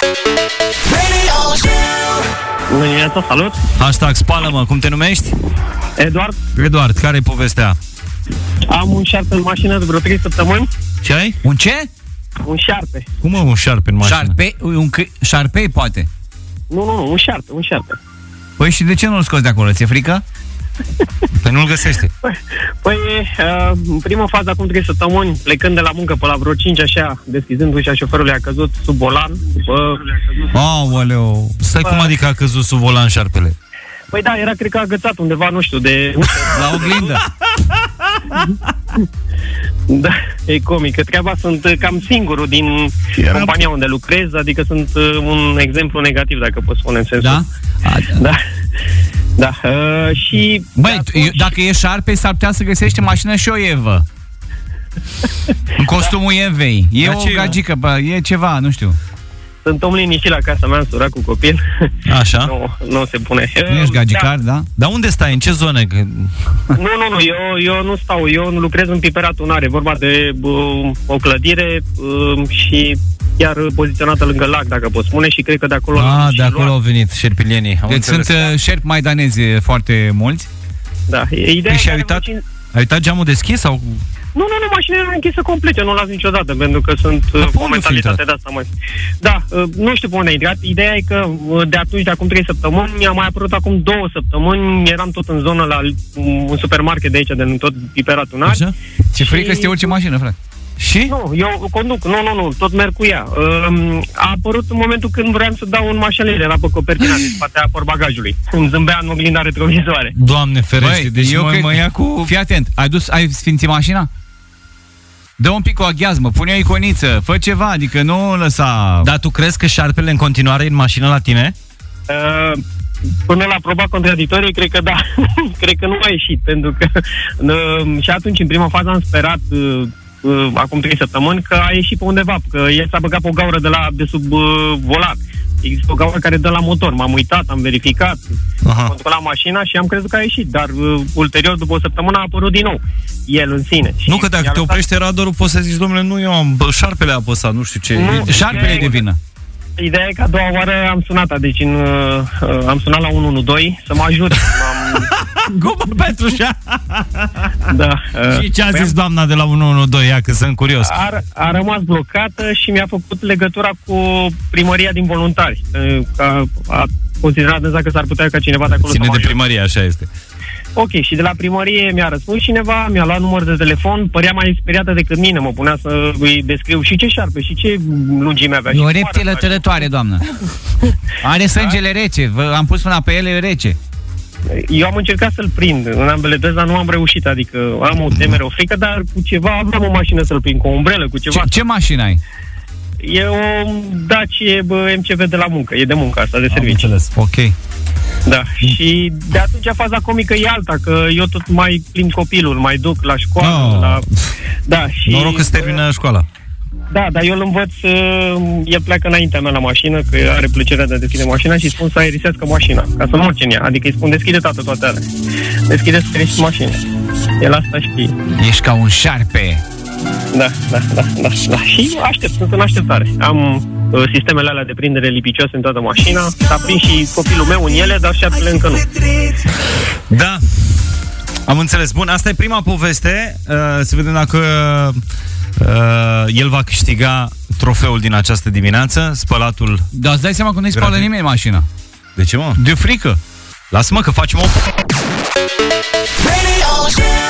Bună dimineața, salut! Hashtag spală-mă, cum te numești? Eduard. Eduard, care-i povestea? Am un șarpe în mașină de vreo 3 săptămâni. Ce ai? Un ce? Un șarpe. Cum un șarpe în mașină? Șarpei, poate. Nu, un șarpe. Păi și de ce nu-l scoți de acolo? Ți-e frică? Păi nu-l găsește. Păi, în prima fază, acum 3 săptămâni, plecând de la muncă pe la vreo 5, așa, deschizând ușa șoferului, a căzut sub volan. Aoleu. Stai, cum adică a căzut sub volan șarpele? Păi da, era, cred că agățat undeva, nu știu, de... La oglindă. Da, e comică. Treaba, sunt cam singurul din compania unde lucrez, adică sunt un exemplu negativ, dacă pot spune în sensul. Da? Da, și... Băi, dacă e șarpe, s-ar putea să găsești în mașină și o evă. În costumul evei. E o gagică, bă, e ceva, nu știu. Sunt om liniștit la casa mea, am surat cu copil. Așa? Nu se pune. Nu ești gagicar, da? Dar unde stai? În ce zone? Nu, eu nu stau. Eu lucrez în Piperatul Unare. Vorba de o clădire și chiar poziționată lângă lac, dacă pot spune, și cred că de acolo... de acolo au venit șerpilienii. Deci sunt șerpi maidanezi foarte mulți. Da, ideea și ai uitat geamul deschis sau... Nu, mașina era închisă complet, eu nu o las niciodată, pentru că sunt o mentalitate de asta mai... Da, nu știu pe unde a intrat. Ideea e că de atunci, de acum 3 săptămâni, mi-a mai apărut acum 2 săptămâni, eram tot în zonă la un supermarket de aici, de tot Piperatul Unare. Așa? Ți-e frică să te urci în mașină, frate? Și? Nu, eu conduc, nu, tot merg cu ea. A apărut în momentul când vreau să dau un mașalele, era pe copertina din spatea portbagajului. Îmi zâmbea în oglinda retrovizoare. Doamne ferește, deci mă ia cu... Fii atent, ai sfințit mașina? Dă un pic o aghiazmă, pune o iconiță, fă ceva, adică nu lăsa... Dar tu crezi că șarpele în continuare e în mașină la tine? Până la proba contradictorie, cred că da. Cred că nu a ieșit, pentru că și atunci, în prima fază, am sperat acum 3 săptămâni că a ieșit pe undeva, că el s-a băgat pe o gaură de sub volan. Există o gaură care dă la motor. M-am uitat, am verificat, am controlat mașina și am crezut că a ieșit, dar ulterior, după o săptămână, a apărut din nou el în sine. Nu, că dacă te oprește radarul, poți să zici, domnule, nu, șarpele a apăsat, nu știu ce. Șarpele e de vină. Ideea e că a doua oară am sunat, deci am sunat la 112 să mă ajute. Cum, Petrușa? Da. Și ce a zis doamna de la 112, ia, că sunt curios. A rămas blocată și mi-a făcut legătura cu primăria din Voluntari. A considerat deja că s-ar putea ca cineva de acolo ține să mă de primărie, așa este. Ok, și de la primărie mi-a răspuns cineva, mi-a luat număr de telefon, părea mai speriată decât mine, mă punea să îi descriu și ce șarpe, și ce lungime avea. E o reptilă tărătoare, doamnă. Are sângele rece, am pus mâna pe ele rece. Eu am încercat să-l prind în ambele dăți, dar nu am reușit, adică am o temere, o frică, dar cu ceva aveam o mașină să-l prind, cu o umbrelă, cu ceva. Ce mașină ai? E o Dacia MCV de la muncă, e de muncă asta, de serviciu. Ok. Da, și de atunci faza comică e alta, că eu tot mai plimb copilul, mai duc la școală. Da, și noroc că se termină școala. Da, dar eu îl învăț, el pleacă înaintea mea la mașină, că are plăcerea de a deschide mașina și îi spun să aerisească mașina, ca să nu urce în ea. Adică îi spun, deschide, tată, toate alea. Deschide să treci mașina. El asta știe. Ești ca un șarpe. Da. Și sunt în așteptare. Am sistemele alea de prindere lipicioase în toată mașina. S-a prins și copilul meu în ele, dar șarpele încă nu. Da, am înțeles. Bun, asta e prima poveste. Să vedem dacă el va câștiga trofeul din această dimineață, spălatul. Dar îți dai seama că nu-i spală nimeni mașina. De ce, mă? De frică. Lasă-mă că facem o...